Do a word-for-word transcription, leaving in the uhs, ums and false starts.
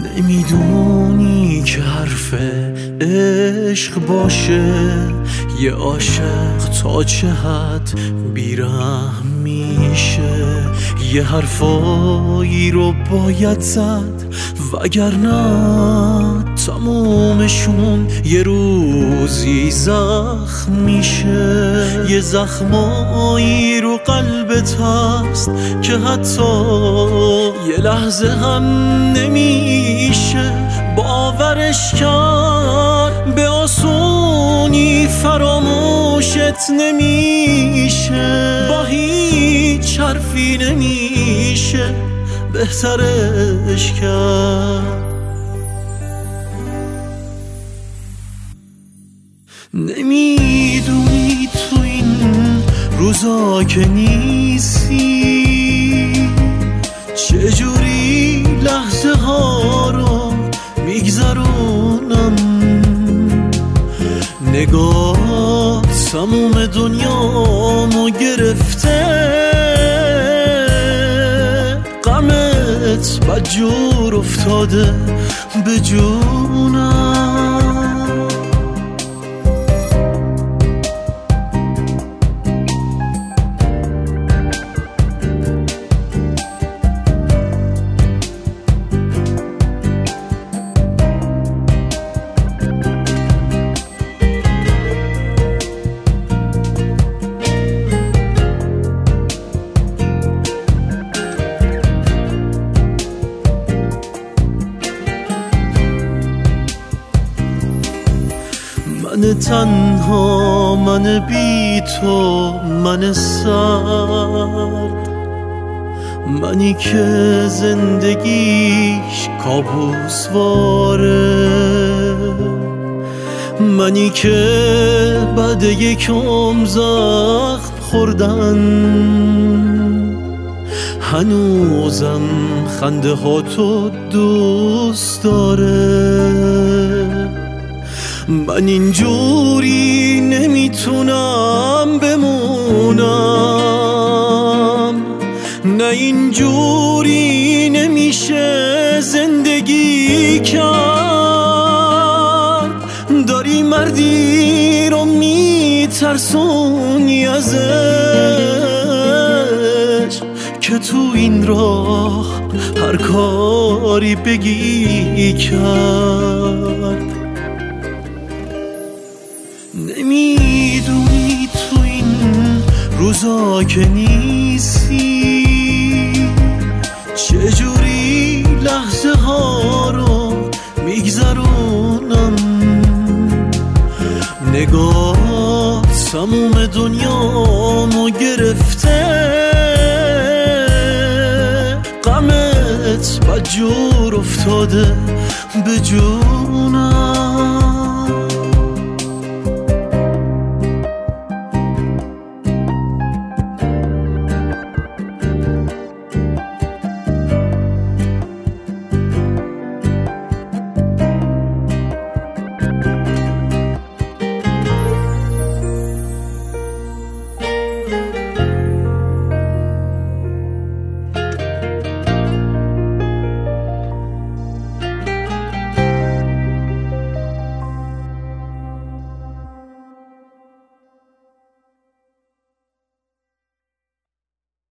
نمیدونی که حرف عشق باشه یه عاشق تا چه حد بیرحم میشه. یه حرفایی رو باید زد وگرنه تمومشون یه روزی زخم میشه. یه زخمایی رو قلبت هست که حتی یه لحظه هم نمیشه باورش کرد، به آسونی فراموشت نمیشه، با هیچ حرفی نمیشه بهترش کرد. نمیدونی تو این روزا که نیستی چجوری لحظه ها رو میگذرونم. نگاه تموم دنیامو گرفته، غمت بدجور افتاده به جونم. من تنها، من بی تو، من سرد، منی که زندگیش کابوس واره، منی که بعد یکم زخم خوردن هنوزم خنده ها تو دوست داره. من اینجوری نمیتونم بمونم، نه اینجوری نمیشه زندگی کرد. داری مردی رو میترسونی ازش که تو این راه هر کاری بگی کرد. نمیدونی تو این روزا که نیستی چجوری لحظه ها رو میگذرونم. نگاه تموم دنیامو گرفته، غمت بدجور افتاده به جون.